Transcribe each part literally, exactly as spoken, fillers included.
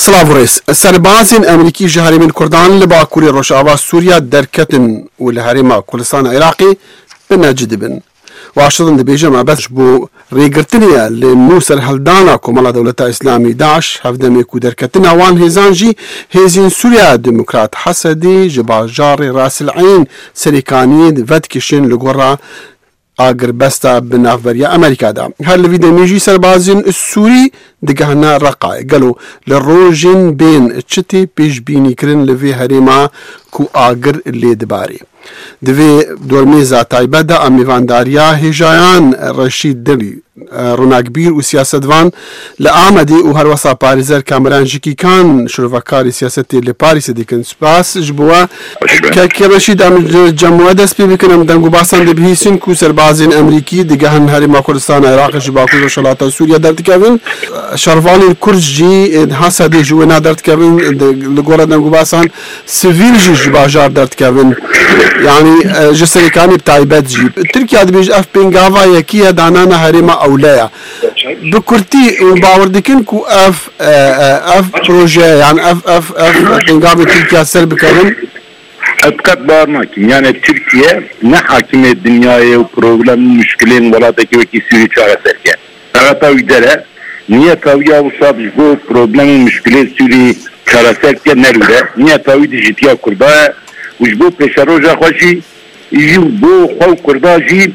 سلاڤڕێز سەربازین ئەمریکی ji herêmên Kurdan li Bakurê Rojava Sûriya derketin û li herêma Kurdistana Iraqê binecî dibin. Washington dibêje me bes bo rêgirtiniye li nû serhildana Komala Dewleta İslamî Daeş hevdemê ku derketina wan hêzan jî hêzên Sûriya Demokrat Hesedê ji bajarê Rasil Eyn serêkaniyê vedkişin li gora agirbesta bi navberiya Amerîka da. Her li vî demê jî serbazên Sûrî digehne Reqayê gelo li rojên bên çitê pêşbînîkirin li vê herêma ku agir lê dibarê. Di vê dormêza taybet de amîvandariya hêjayan Reşîd Dilî ronakbîr û siyasetvan li Amedê û herwesa parêzer Kameran Jikîkan şirovekarê siyasetê li Parîsê dikin. Spas ji bo we ke Reşîd em cem dest pê bikin em deng û basan dibihîsin ku serbazên Emerîkî digehin herêma Kurdistana Iraqê ji Bakurê Rojhilatê Sûriya derdikevin. Şervanên Kurd jî Hesedê ji wê ne derdikevin li gora deng û basan sivîl jî ji bajar derdikevin. Yani ji serêkanî taybet jî. Tirkiye dibêje ev pêngava yekî ye danana herêma ewleya. Bi kurtî bawer dikin ku ev ev proje yani ev ev ev pêngavê Tirkiye ser bikevin. Etkat bawer nakim. Yani Türkiye ne hakimiyet dünyaya û problemin müşkilên welateke wekî Sûrî çareserke. Reweta wî dere niyeta wî ya wisa bu problemin müşkilê Sûrî çareserke nerûre. Niyeta wî di jîtiya Kurda ye. û ji bo pêşeroja xwe jî jî bo xwe û Kurda jî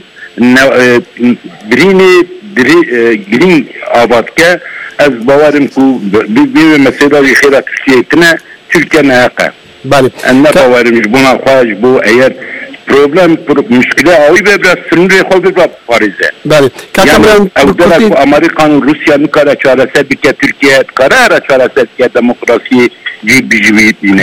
birînê girîng abatke ez bawerim ku bê mesela jî xêra Tirkiyeyê tune Tirkiye neheqe. Em ne bawerim ji bona xwe ji bo eğer problem müşkile awî be biraz sınırê xwe bibe parêze. Yani ew dere ku Amerîkan û Rusya nikare çareser bike Tirkiye dikare here çareser bike demokrasiyê jî bijivîne.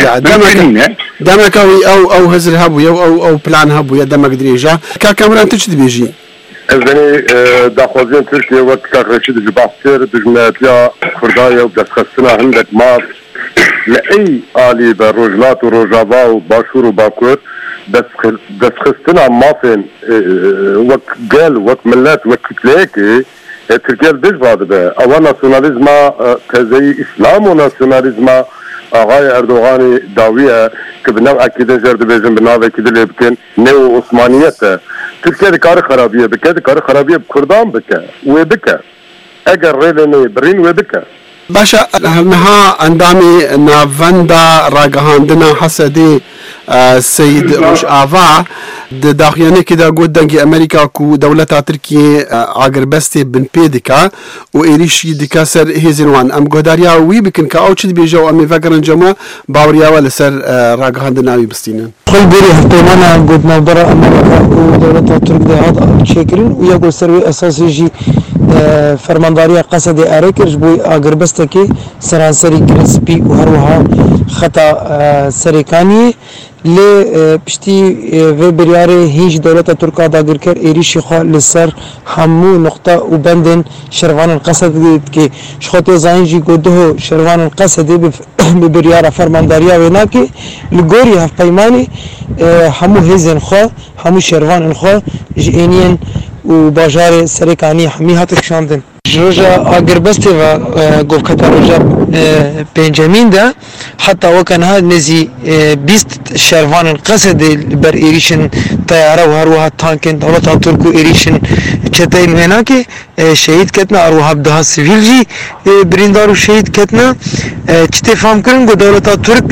Demek ew ew hezir hebûye ew ew plan hebûye demek dirêja. Ka Kameran tu çi dibêjî? Ez denê daxwaziyên Tirkiye wek Kak Reşîd ji baş kir dijminetiya Kurdaya û destxistina hindek mav li ey alî be Rojhilat û Rojava û Başûr û Bakur destxistina mafên wek gel wek millet wek kitleyekê Tirkiye dijva dibe. Ewa nasyonalîzma tezeyî İslam û nasyonalîzma Ağay Erdoğan'ı daviye ki bi nav akîdin jer dibêjin bi navekî dilê bikin neo Osmaniyet e. Tirkiye dikarî xerabiye bike dikarî xerabiye bi Kurdan bike wê bike. Eger rêlê birîn wê bike. Başa niha endamê navenda ragihandina Hesedê Seyid Rojava di daxuyanekê de got dengê Amerîka ku dewleta Tirkiyê agirbestê bin pê dike û êrişî dike ser hêzên wan. Em guhdariya wî bikin ka ew çi dibêje û em ê vegerin cema baweriya we li ser ragihandina wî bistînin. Xwe berî hevpêmana gotnavbera Amerîka û dewleta Tirk de hat çêkirin û ya got ser wê esasî jî fermandariya Qesedê erê kir ji bo agirbestekê seranserî kirin spî û her wiha xeta serêkaniyê lê piştî vê biryarê hîn ji dewleta Tirka dagirker êrişî xwe li ser hemû noqta û bendên şervanên Qesedê dike. Ji xwe tê zanîn jî got duho şervanên Qesedê bi biryara fermandariya wê nake li gorî hevpeymanê hemû hêzên xwe hemû şervanên xwe ji êniyên û bajarê serêkanî hemî hatin kişandin. Ji roja agirbestê ve govketa roja pêncemîn de heta weke niha nêzî bîst şervanên Qesedê li ber êrişên teyare û her wiha tankên dewleta Tirk û êrişên çeteyên wê nake şehîd ketine her wiha bi daha sivîl jî birîndar û şehîd ketine. Çi tê fam kirin ku dewleta Tirk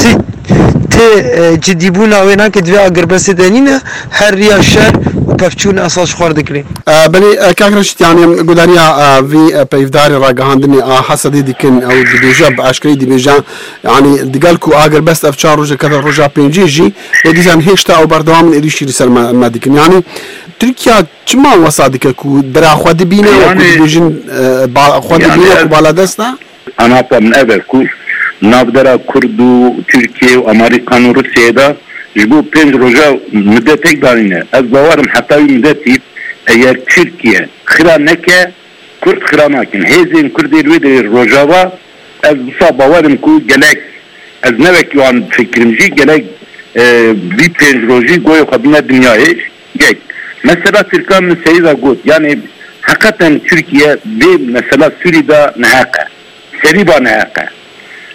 tê ciddîbûna wê nake divê agirbestê denîne her riya şer pevçûn esas xwar dikirê. Belê Kak Reşîd yani gudariya vî peyvdarê ragihandinê a Hesedê dikin ew dibêje bi eşkerî dibêje yani digel ku agirbest ev çar roja keve roja pêncî jî lê dîsan hêşta ew berdewamên êrişî li ser me dikin. Yani Tirkiye çima wesa dike ku dera xwe dibîne û ku dibêjin xwe dibîne ku baladest e? Anapa min ev e ku navdera Kurd û Tirkiye û Amerîkan û Rusyayê da ji bo pênc roja midetek danîne. Ez bawerim heta wî midetî eğer Tirkiye xira neke Kurd xira nakin. Hêzên Kurdê wê de Rojava ez wisa bawerim ku gelek ez nevekî wan fikrim jî gelek vî pênc rojî goyê xwe bîne dinyayê gek. Mesela Tirkan min seyîda got yani hakikaten Türkiye vê mesela Sûrî da neheqe. Serîba neheqe.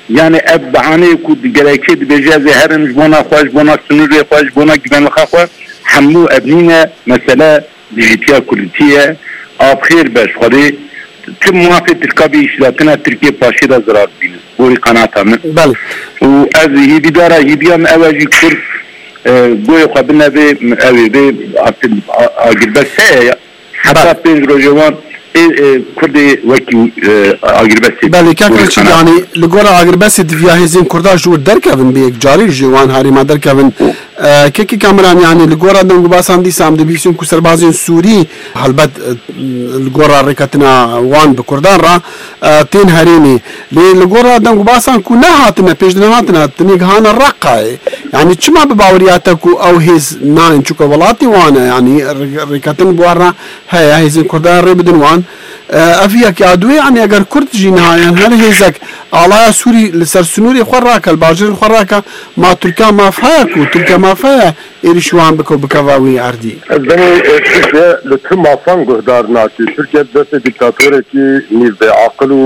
yani ev bahane ku gerekçe dibece herimiz bona xoş bona sınırı xoş bona güvenlik xoş hamu ebnine mesela dijitiya kulitiye afir beş xali tüm muafet Türkiye işletine Türkiye paşida zarar biniz. Bu kanaatamın. Bəli. O ez hibidara hibiyam evci kur goy qabına ve evi ve artık agirbese hatta penz rojavan Kurdi vaki agirbesi. Bəli, kakırçı yani ligora agirbesi divya hezin kurda jur derkevin bir cari jiwan harima derkevin keki kameran yani ligora dong basan disam de bisun ku serbazin Suri halbat ligora rekatna wan be kurdan ra tin harimi li ligora dong basan ku nahatna pejnahatna tnig hana raqay yani çima be bavriyata ku au hez nan chuka walati wana yani rekatn buara hay hezin kurdan rebdun wan افيا كادوي يعني اگر كرد جينا يعني هل هيزك على سوري لسر سنوري خراكه الباجر خراكه ما تركا ما فاكو تركا ما فا ايرشوان بكو بكواوي عردي بني تركيا لتم افان غدارناتي تركيا دست ديكتاتوري كي نيل بعقلو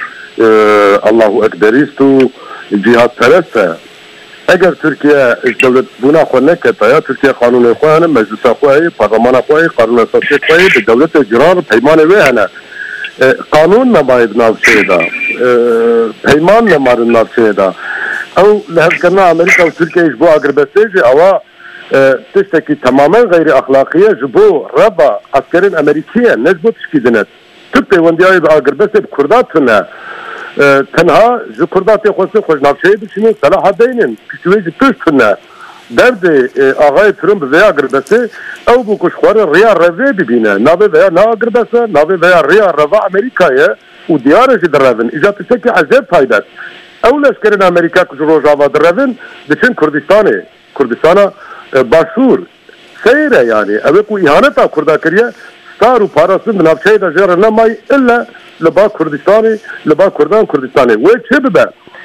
الله اكبريستو جهاد ثلاثه اگر تركيا الدولة بنا خونكتا يا تركيا قانون اخوان مجلس اخوان برلمان اخوان قانون اساسي اخوان بدولة جرار بيمان وهنا قانون نماید نافشیدا پیمان نمار نافشیدا او لهذا امریکا و ترکیه جبو اگربسیج اوا تشتكي تماما غير اخلاقيه جبو ربا عسكرين امريكيه نسبه تشكيدنت تبقى وندياي باگربسي بكرداتنا تنها جو كرداتي خوسي خوش نافشيد شنو صلاح الدين كشوي تشتنا درد آقای ترامپ ویا گربسه او بو کشخوار ریا روی ببینه نابه ویا نا گربسه نابه ویا ریا روا امریکایه و دیارش در روین ایجاد شکی عجب پایدست او لشکرین امریکا کش روژاوا در روین بچین کردستانه کردستانه باشور سیره یعنی اوه کو ایهانتا کردا کریه ستار و پاراسون بنابچه دا جیر نمای الا لبا کردستانه لبا کردان کردستانه و چه ببه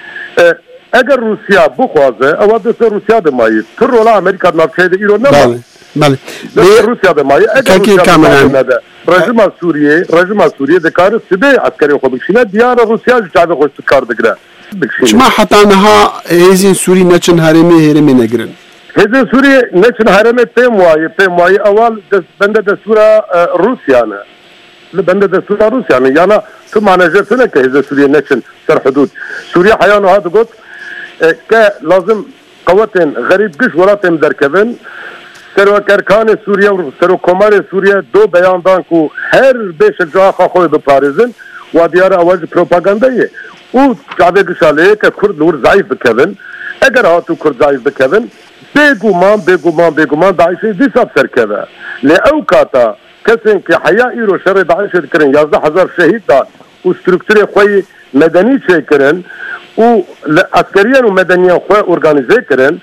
اگر روسیا بخوازه او دست روسیا دمایی تر رولا امریکا نافچه ایران نما بله روسیا دمایی اگر روسیا دمایی رژیم سوریه رژیم سوریه دکار سبه عسکری خود بکشینه دیار روسیا جاوه خوش کار دگره شما حتی نها هزین سوری نچن هرمی هرمی نگرن هزین سوری نچن هرمی پیم وای پیم وای اول بنده دستورا روسیا نه بنده دستورا روسیا نه یعنی تو مانجر تونه که هزین سوری نچن سر حدود سوریه حیانو هاتو گفت که لازم قوتين غريب قش ولاتهم دركبن سروكركان سوريا وسروكومان سوريا دو بيان دانكو هر بيش جا خوي بباريزن وديار اواج بروباغاندايه و جابه قشاليه ككرد نور ضعيف بكبن اگر هاتو كرد ضعيف بكبن بيغومان بيغومان بيغومان داعشي دي ساب سركبه لاوكاتا كسن كي حيا ايرو شر داعش ذكرن يازده هزار شهيد دار وستركتوري خوي مدني شكرن و عسكريا ومدنيا خو اورغانيزي كرن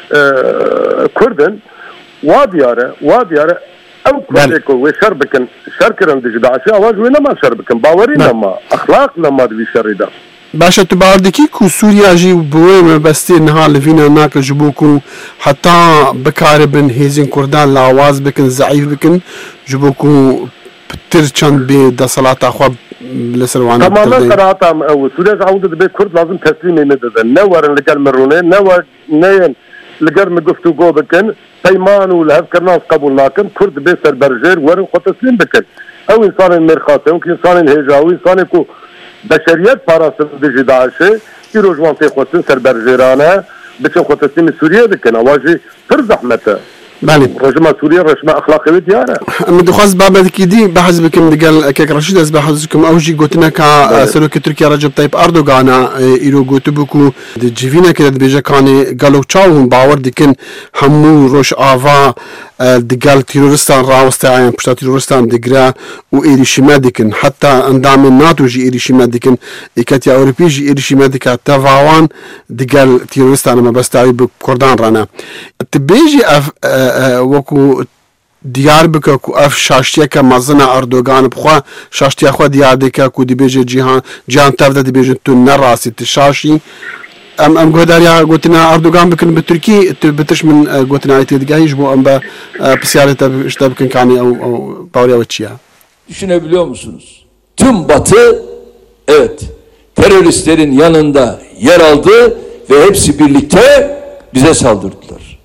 كردن وادياره وادياره او كردكو وشربكن شركرن دي داعش اواج وين ما شربكن باورينا ما اخلاقنا ما دي شريدا باشا تباردكي كو سوريا جي بوي مبستي نها لفينا ناك جبوكو حتى بكاربن هيزين كردان لاواز بكن ضعيف بكن جبوكو بترچند بي دصلات اخو لسروان تماما قرأتها او سوريا عودة بيت كرد لازم تسليم يمدد نور لقال مرونين نور نين لقال مقفتو قو بكن تيمان ولهف كرناس قبول ناكن كرد بيت سربرجير ورن خو تسليم بكن او انسان مرخاته او انسان هجاوي انسان كو بشريات باراسن دي داعشه يرو جوان تي خوتن سربرجيرانه بچن خو تسليم سوريا بكن اواجي تر زحمته بله رجمة سوريا رجمة أخلاقية ديارة مدخواز بابا كيدي بحسبكم دقال كيك رشيد از بحسبكم أوجي قوتنا كا سلوك تركيا رجب طيب أردوغان إيرو قوتبوكو دي جيفينا كده بيجا كاني قالو تشاوهم باور ديكن همو روش آفا دقال تيرورستان راوستا عين بشتا تيرورستان دقرا و إيريشيما ديكن حتى اندام الناتو جي إيريشيما ديكن إيكاتيا أوروبي جي إيريشيما ديكا تفاوان دقال تيرورستان ما بستاوي بكردان رانا تبيجي أف وكو دیار بکه کو اف شاشتیا که مزنا اردوغان بخوا شاشتیا خو دیار دکه کو دی بیجه جهان جهان تفده دی بیجه تو نراسی تشاشی ام ام گوداریا گوتنا اردوغان بکن بترکی بتش من گوتنا ایت دیگه bu ام با psikolojide işte bugün kani o Paulya Uçya. Düşünebiliyor musunuz? Tüm Batı evet teröristlerin yanında yer aldı ve hepsi birlikte bize saldırdılar.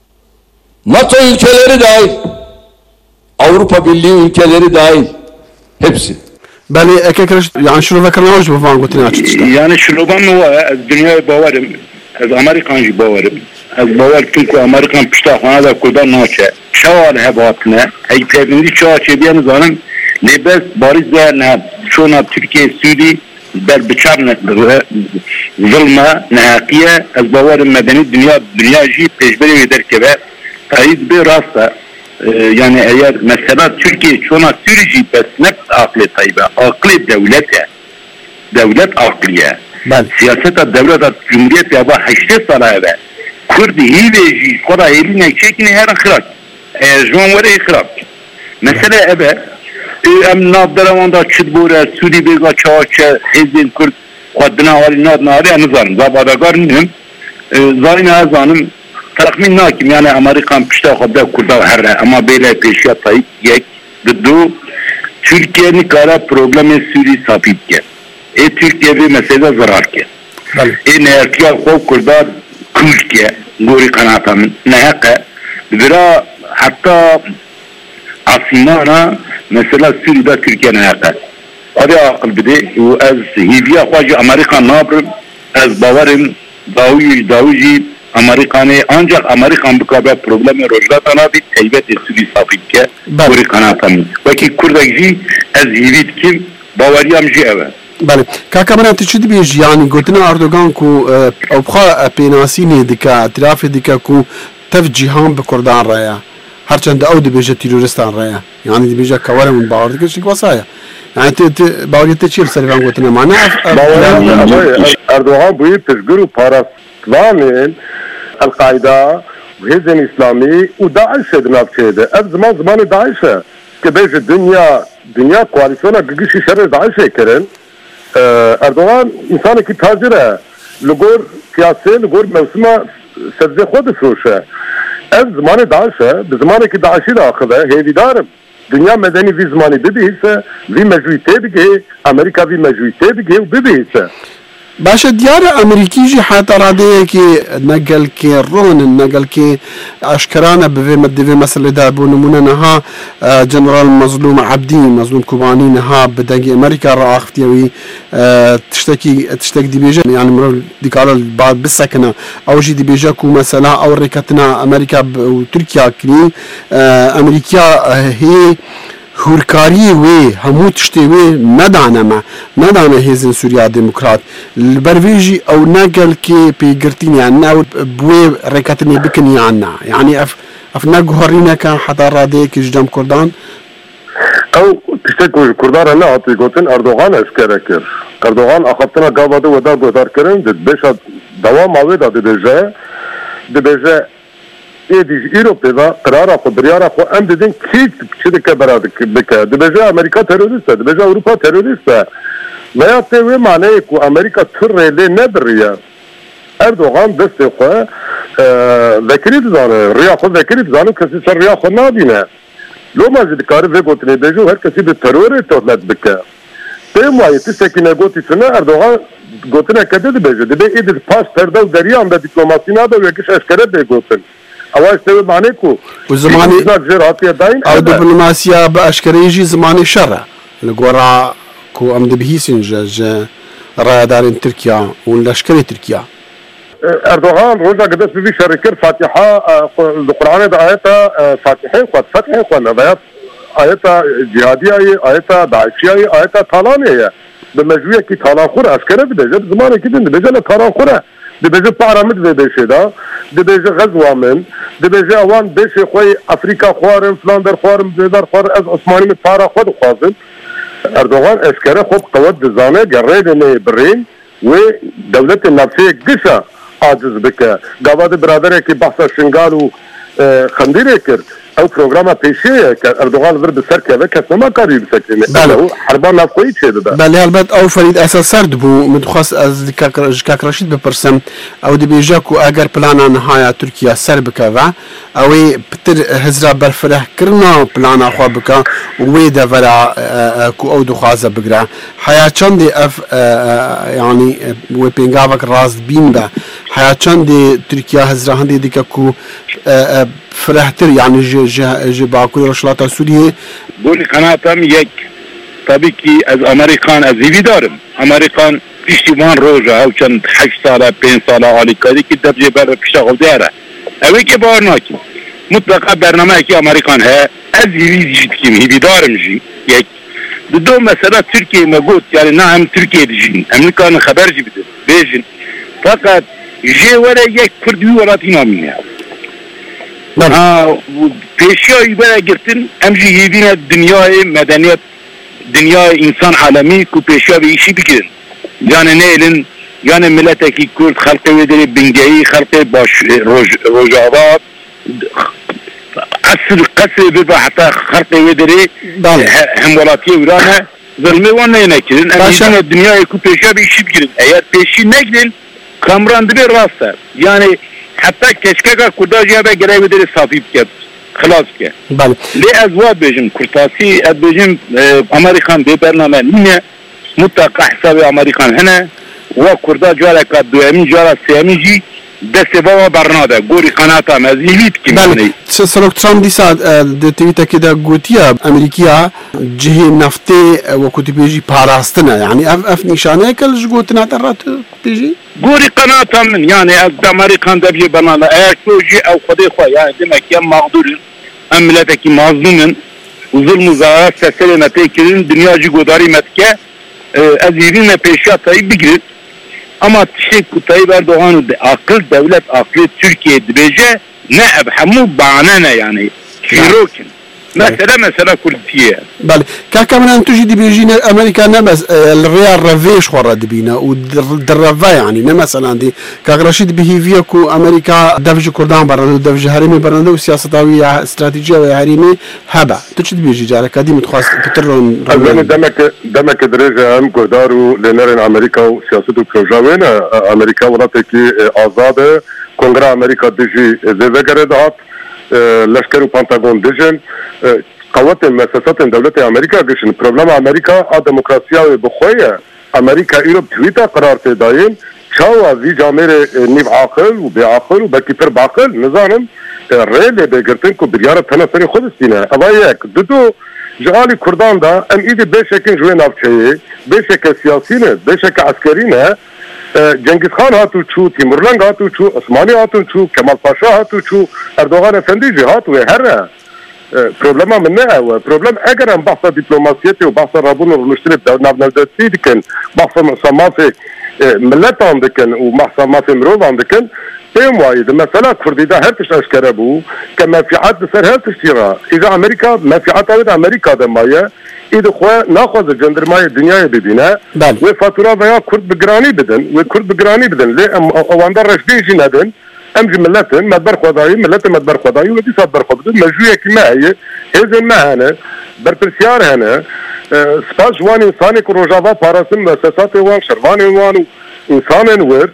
NATO ülkeleri dahil, Avrupa Birliği ülkeleri dahil, hepsi. بله اگه کرش یعنی شروع کردن آج بفهم گفتن açtı. Yani şunu ben mi var? Az dünyaya bavarım. Az Amerikancı bavarım. Az bavar çünkü Amerikan piştahana da kurdan naçe. Şavar hebatına. Ey peyvindi çağçı diyen zanım. Lebes bariz değerine çoğuna Türkiye Suri der bıçarına zulma nehakiye az bavarım medeni dünya dünyacı peşberi eder ki ve tayid bir rasta yani eğer mesela Türkiye çoğuna Surici besnek aklı tayyibe. Aklı devlete. Devlet akliye. Siyasete devlet cumhuriyet ya va haşte salaybe. Kurdi hiveji kora eline çekini her akrak. Jonvere ikrak. Mesela ebe em nabdaravanda çıdbura Suri bega çağaça hezin Kurd kadına ali nad nari anızarım. Zabadagarınım. Zayn azanım tahmin nakim yani Amerikan pişta kadar Kurda herre ama böyle peşya tayip yek du Türkiye'nin kara problemi Suri sapit ke. E Türkiye bir mesele zarar ke. E ne erkiya kov Kurda kuş ke. Gori kanatamın nehaka. Bira hatta asimana mesela Suri'de Türkiye nehaka. Araya akıl bide az hiviya khacı Amerikan nabrım az bavarım davuji davuji Amerikan'ı ancak Amerikan bu kadar problemi rojlatana bir elbette Suri sapit ke. Gori kanatamın. Vaki Kurdaki az hivit kim bavariyamcı eve. بله کاکا من تشد بیش یعنی گوتنا اردوغان کو او بخا پیناسینی دکا اعتراف دکا کو تف جهان به کردان رایا هرچند او دی بیجه تیروریستان رایا یعنی دی بیجه کواره من باور دکا شک واسایا yani te te باوریت چیل سریفان گوتنا معنا اردوغان بوی تشگرو پاراسلامین القاعده وحزب اسلامی و داعش دنافچه از زمان زمان داعش که بیجه دنیا دنیا koalisyona gıgışı şerre daişe keren Erdoğan insanı ki tacire lugor siyasi lugor mevsima sebze xod froşe ev zamanı daişe bi zamanı ki daişi de akıve hevidarım dünya medeni vi zamanı bibihise vi meclite bige Amerika vi meclite bige bibihise باشه دیار امریکی جی حتی راده که نقل که رون نقل که اشکرانه به مدوی مثلا ده بو نمونه نها جنرال مظلوم عبدی مظلوم کوبانی نها بدنگی امریکا را اختیوی تشتکی تشتک دی بیجه يعني مرو دیکار بعد بسکنه او جی دی بیجه کو مثلا او رکتنا امریکا و ترکیه کنی امریکا هی هورکاری وی همو تشتی وی ندانه ما ندانه هیزن سوریا دموکرات البرویجی او نقل که پیگرتینی عنا او بوی رکتنی بکنی عنا يعني اف اف نگوهرینه که حتی راده که جدام کردان او تشتی کردان نه حتی گوتن اردوغان اشکره کر اردوغان اخبتنا قابده و دا گذار کرن دید بیشا دوام آوه دا دیجه دیجه ایدیج ایروپی و قرار خو بریار خو ام دیدن کی چی دکه براد بکه دبیجه امریکا تروریسته دبیجه اروپا تروریسته و یا تیوی معنی کو امریکا تر ریلی ندریه اردوغان دستی خو وکری دزانه ریا خو وکری دزانه کسی سر ریا خو نابینه لو مازی دکاری وی گوتنی بیجو هر کسی به تروری تولد بکه تیم وایی تیسکی نگوتی چونه اردوغان گوتنه کده دبیجه دبی ایدیج پاس پرده و دریان به دیپلوماسی ناده و یکیش اشکره بی گوتن اواز ته معنی کو و زمانی او دیپلوماسیا به اشکریجی زمانی شره لگورا کو ام دبهیسین ج رای دارین ترکیا و لشکری ترکیا اردوغان روزا قدس بي شركر فاتحه القران ده ايات فاتحه قد فتح قلنا بيات ايات جهاديه ايات داعشيه ايات طالانيه بمجويه كي طالان خور عسكري بده زمان كده بده طالان خور دبیجه پارامد و بشه دا دبیجه غزوامن دبیجه اوان بشه خوی افریقا خوارم فلاندر خوارم دیدار خوار از عثمانی می پارا خود خوازن اردوغان اشکره خوب قوت دزانه گره نه برین و دولت نفسی گشا عاجز بکه گواد برادره که بحث شنگال و خندیره کرد او پروگرام پیشیه که اردوغان ور بسر که و کس نما کاری بسکنه بله حربان نفقوی چه ده بله البته او فرید اساس سرد بو متخصص از کاک رشید بپرسم او دی بیجا کو اگر پلانا نهایا ترکیه سر بکوا او پتر هزرا برفره کرنا پلانا خو بکا وی ده ورا کو او دخوازه بگرا حیا چند اف يعني و بينغافك راس بين با حیا چند ترکیه هزرا هندي ديك کو فرحتر يعني جي باكوري رشلاتا سوريه بولي قناتم يك tabii ki az Amerikan az evidarım. Amerikan piştiman roja او چند هشت ساله پنج ساله حالی کردی که درجه بر پیشاغل دیاره اوی که بار ناکی مطلقا برنامه که امریکان ها از ایوی جید کیم هیویدارم جی یک دو مثلا ترکیه مگود yani نه هم ترکیه دیجین امریکان خبر جی بده بیجین فقط جی وره یک کردوی ولاتی نامینه ها پیشیایی برای گرتن هم جی هیوین دنیای مدنیت دنیای انسان عالمی کو پیشیا به ایشی بگیرن yani neylin yani milleteki Kürt halkı ve deri Bingei halkı baş roj rojava asıl kası bir hatta halkı ve deri hem volatiye urana zulmü var ne nekirin ama dünyayı ku peşa bir işi girin eğer peşi ne girin kamrandı bir rasta yani hatta keşkeka kurdaja ve görev deri safip ke خلاص ke le azwa bejim kurtasi bejim Amerikan be bername ne mutlaka hesabı Amerikan hene ve kurda jara ka duemi jara semici deste baba barnada gori kanata mazivit ki بله سلوك ترامب دي ساعة تويتا كده قوتيا أمريكية جهي نفتي وكنت بيجي باراستنا يعني أف أف نشانه كل جوتنا ترات بيجي gori kanata من yani Amerikan da bir bana eğer çocuğu او خدي خو yani demek ki mağdurun emleteki mazlumun zulmü zarar seselemete kirin dünyacı godari metke azirine peşa tayyip bigirir ama şey Tayyip Erdoğan'ın akıl devlet aklı Türkiye dibece ne ebhamu bağnana yani şirokin mesela mesela Kürdiye بله كاكا تجي دي بيجينا امريكا نمس الريال رافيش ورا دبينا ودرفا يعني نه مثلا دي كاك رشيد بيهيفيا كو امريكا دفج كردان برا دفج هرمي برا وسياسه استراتيجيه وهرمي هبا تجي بيجي جارك دي متخصص بترون دمك دمك درجه ام كردارو لنرن امريكا وسياسه بروجاوين امريكا وراتكي ازاده كونغرا امريكا دجي زيفغردات لشکر و پانتاگون دیجن قوات مؤسسات دولت امریکا گشن پروبلم امریکا ا دموکراسیا و بخویه امریکا ایرو تویتا قرار تداین چاو وی جامر نیو عاقل و بی عاقل و بکی پر باقل نظام ریل بگرتن کو بریار تنه سری خود استینه اوا یک دو جالی کردان دا ام ایدی بشکن جوی نافچه بشک سیاسی نه بشک عسکری نه cengiz Khan hatu çu, Timurlenk hatu çu, Osmani hatu çu, Kemal Paşa hatu çu, Erdoğan Efendi hatu ve her problema min ne ev problem eğer em bahsa diplomasiyeti ve bahsa rabun ruştirip navnavdesi dikin bahsa musamması milletan dikin ve mahsamması mirovan dikin tem vaydı mesela Kurdida her tiş aşkara bu ke menfiat beser her tiştira İza Amerika menfiat evet Amerika'da maya İdi خو ناخذ جندرمای دنیای ببینه و فاتوره veya Kürt بگرانی بدن و Kürt بگرانی بدن لی اواندار رشدی جی ندن ام ملتن مدبر خدایی ملت مدبر خدایی و دی صدبر خدایی مجویه کی ما هي هزن ما هنه برپرسیار هنه سپاس جوان انسانی که روجاوا پاراسن مؤسسات وان شروان وان انسان ور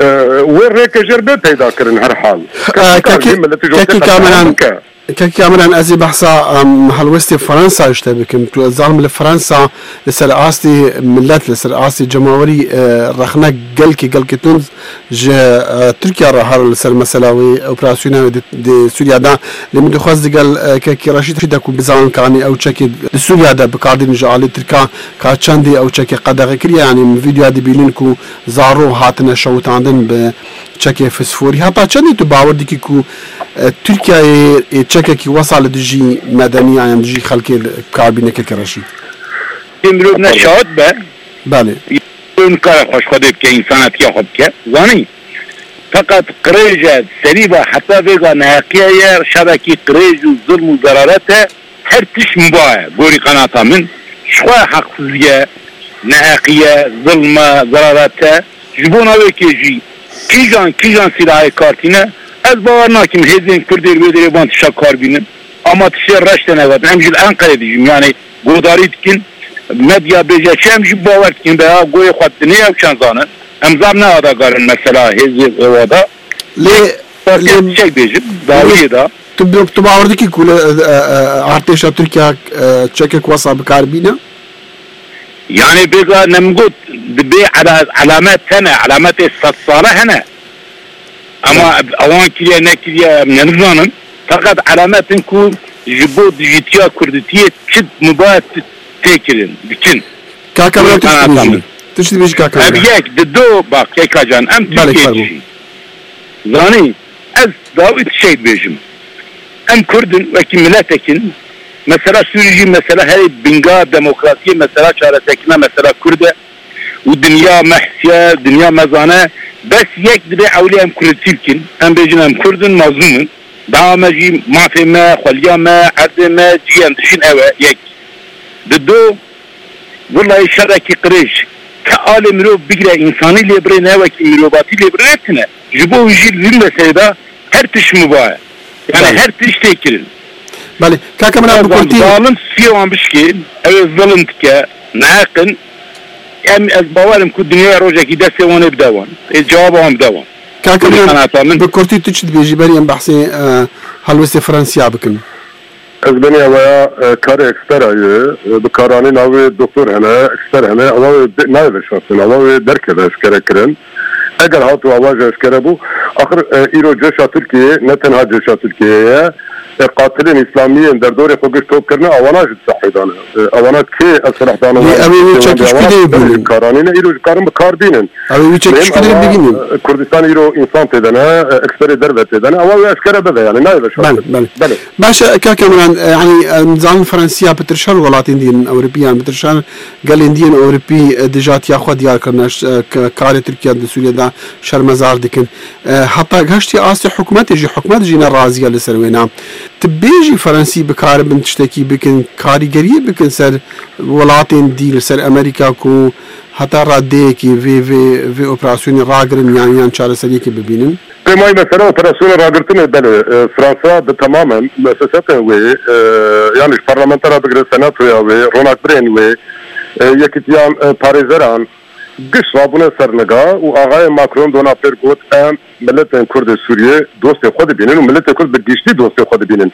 ور ریک جربه پیدا کرن هر حال كاكي كامران كاكي كامران ازي بحثا هلوستي فرنسا اشتبكم تو الظالم لفرنسا لسر عاصي ملات لسر عاصي جماوري رخنا قلكي قلكي تونس جا تركيا راهر لسر مسلاوي اوبراسيون دي سوريا دا لمن دخواز قال كاكي رشيد شدكو بزان كاني او تشكي سوريا دا بقاعدين جالي تركا كاتشاندي او تشكي قدغ كريا يعني من فيديو دي بيلينكو زارو هاتنا شوت عندن ب تشكي فسفوري هاتا چندی تو باور دیکی کو ترکیه چکه کی وصل دجی مدنی يعني دجی خلقی کابینه که کرشی امروز نشاد به بله اون کار خوش خودی که انسانیتی خود که زانی فقط قریج سری و حتی بگا نهقیه شبکی قریج و ظلم و ضرارت هر تش مباه گوری قناتا من شخواه حقسیه نهقیه ظلم ضرارت جبونا وکیجی کیجان کیجان silahı kartine az باور ناکیم هزین کردی رو دیگه بانت شکار بینم ama tişe raşten evet hem jil Ankara diyeceğim yani godari dikin medya beceçi hem jil bavar dikin veya goy xattini yapçan zanın hem zam ne ada garın mesela hezi evada le şey diyeceğim daviye da tu tu bavardı ki kule arteşa Türkiye çekek wasa bikarbina يعني بقى نمجد بي على علامات هنا علامات الصالة هنا اما اوان كليا نكليا من نظام فقط علامات نكون جبود جيتيا كردتية تشد مبات تاكلين بكن كاكا تشتري تشتري بيش كاكا ابيك ددو باك كيكا جان ام تركي زاني از داويت شيء بيجم ام كردن وكي ملاتكن mesela sürücü mesela her binga demokrasiye mesela çaresekine mesela Kürde و dünya mehsiye dünya mezane bes yek dibe avli em Kürtülkin em bejin em Kürdün mazlumun daha meci mafime xalyame erdeme ciyan düşün eve yek dedo vallahi şaraki qiriş ka ale miro bigre insani lebre ne ve ki mirobati lebre etine jibo jil zimbe her tiş mübah yani her tiş tekirin بله كاكا من ابو كورتي ظالم سيوان بشكي او ظلمتك ناقن ام از باورم كو الدنيا روجا كي دسي وانا بدوان الجواب وان بدوان كاكا من ابو كورتي تشد بيجي بريم بحثي هلوسي فرنسيا بكن از بني ويا كار اكسبراي بكاراني ناوي دكتور هنا اكسبر هنا او ناوي شخصنا او درك اشكر كرن اگر هاتو اواز اشكر ابو اخر ايرو جيش تركيا نتنها جيش تركيا قاتلين اسلاميين در دور خوگش توب کرنا اوانا جد صحیدانه اوانا که اصلاح دانه اوی چکش کده بگیم کارانینه ایرو کارم بکار بینن اوی چکش کده بگیم کردستان ایرو انسان تدنه اکسپری دربت تدنه اوی اشکره بده يعني نايله شو بله بله بله باشا كاكامران يعني نظام فرنسيا بترشال ولاتين دين اوروبيان بترشال قال دين اوروبي ديجات ياخذ ديار كرناش كاري تركيا د سوريا دا شرمزار دكن حتى غشتي اسي حكومات يجي حكومات جينا رازيه لسروينا تبيجي فرنسي بكار بن تشتكي بكن كاريگري بكن سر ولاتين دي سر امريكا كو حتى رادي كي في في في اوبراسيون راغرن يعني يعني شار سريكي ببينن بماي مثلا اوبراسيون راغرتن بل فرنسا تماما مؤسسات و يعني البرلمانتر بغير سنات و رونالد برين و يكتيان باريزران قش رابونه سرنگا و آقای ماکرون دونا پر گوت ام ملت کرد سوریه دوست خود بینن و ملت کرد بگیشتی دوست خود بینن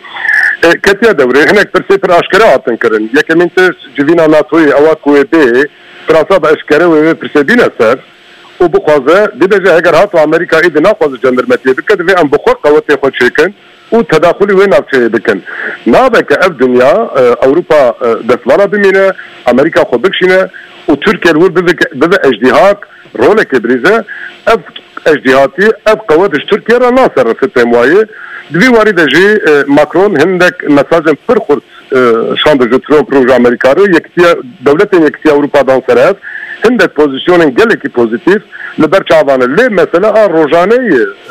کتیا دوره هنک پرسی پر اشکره آتن کرن یکی منتش جوینا ناتوی اوات کوی بی فرانسا با اشکره و پرسی بینه سر و بخوازه دیده اگر هاتو امریکا ایده نخوازه جندرمتیه بکد و ام بخواه قوتی خود شکن و تداخلی وين نفسه بكن نابك اف دنيا اوروبا دسوانا بمينه امريكا خو بكشينه وتركيا الور بذا اجتهاد رولك بريزه اف اجتهادي اف قوادش تركيا را ناصر في التموايه دوی وارد جي ماكرون هندك مساج فرخورت شاند جو ترامب روج امريكا رو يكتيا دولتين يكتيا اوروبا دان سرات هندك بوزيشن جلكي بوزيتيف لبرچاوان لي مثلا روجاني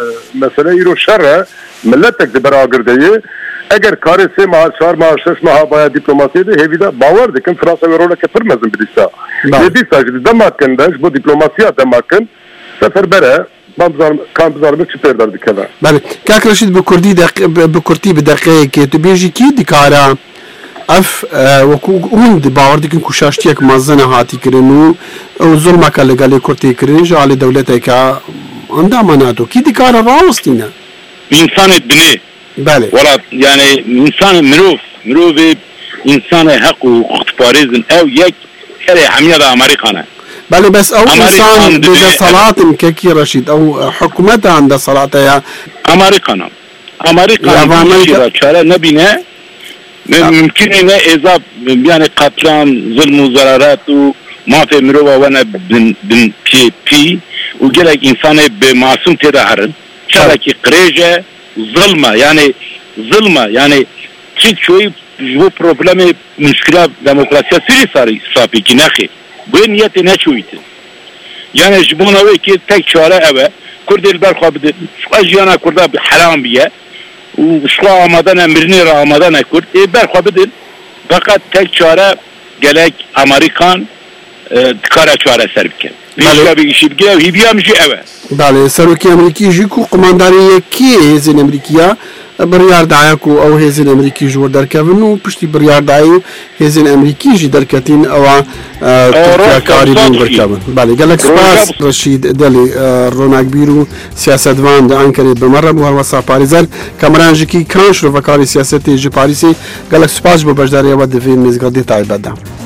مثلا يرو شر ملتك دبر اگرديه اگر کار سه ماه چهار ماه شش ماه باید دیپلماسی ده هیویدا باور دکن فرانسا و رولا که فرمزن بدیسا یدی ساجد دماکن داش بو دیپلماسیا دماکن سفر بره بامزار كان بزار مش بيردر بكذا بله كاك رشيد بكردي دق بكردي بدقيقه تبيجي كي دكارا اف وكو اون باور دكن كوشاشتيك مازنه هاتي كرنو او ظلم كله قال كرتي كرنج على دولتك عندها مناتو كي دكارا راوستينا انسان بني بله ولا يعني انسان مروف مروف انسان حق وقت باريزن او يك كره حميه امريكانا بله بس او انسان بده صلاه كيكي رشيد او حكومتها عندها صلاه يا امريكانا امريكانا چاره نبينه ممكن انه اذا يعني قتلان ظلم وزرارات وما في مروه وانا بن بن بي بي وجلك انسان بمعصوم تدهرن چاره كي قريجه ظلمه يعني ظلمه يعني كي شوي bu problemi müşkila demokrasiya sürü sarı sapi ki nahi bu niyeti ne çuydu yani jibuna ve ki tek çare eve kurdel berxabid şu ajana kurda bir haram biye u şu amadan emrini ramadan kurd e berxabid fakat tek çare gelek Amerikan tkara çare serbike bir bir işi bir hibiyamcı eve bale saruki ameriki jiku komandariye ki zin amerikiya بڕیاردایەک و ئەو هێزن ئەمریکی ژوە دەرکەون و پشتی بڕیاردایی و هێزن ئەمریکیژی دەرکەتین ئەوە کاری بوون بەرکەون باێ گەلک سپاس ڕەشید دەلی ڕۆناکبیر و سیاستوان دە ئەنکەرێت بمەڕە بوو هەڵوەسا پارێزەر کامەرانژێکی کان شرۆڤەکاری سیاسەتی ژی پاریسی گەلک سوپاس بۆ بەشداریەوە دەوێت مێزگەڵی تایبەتدا.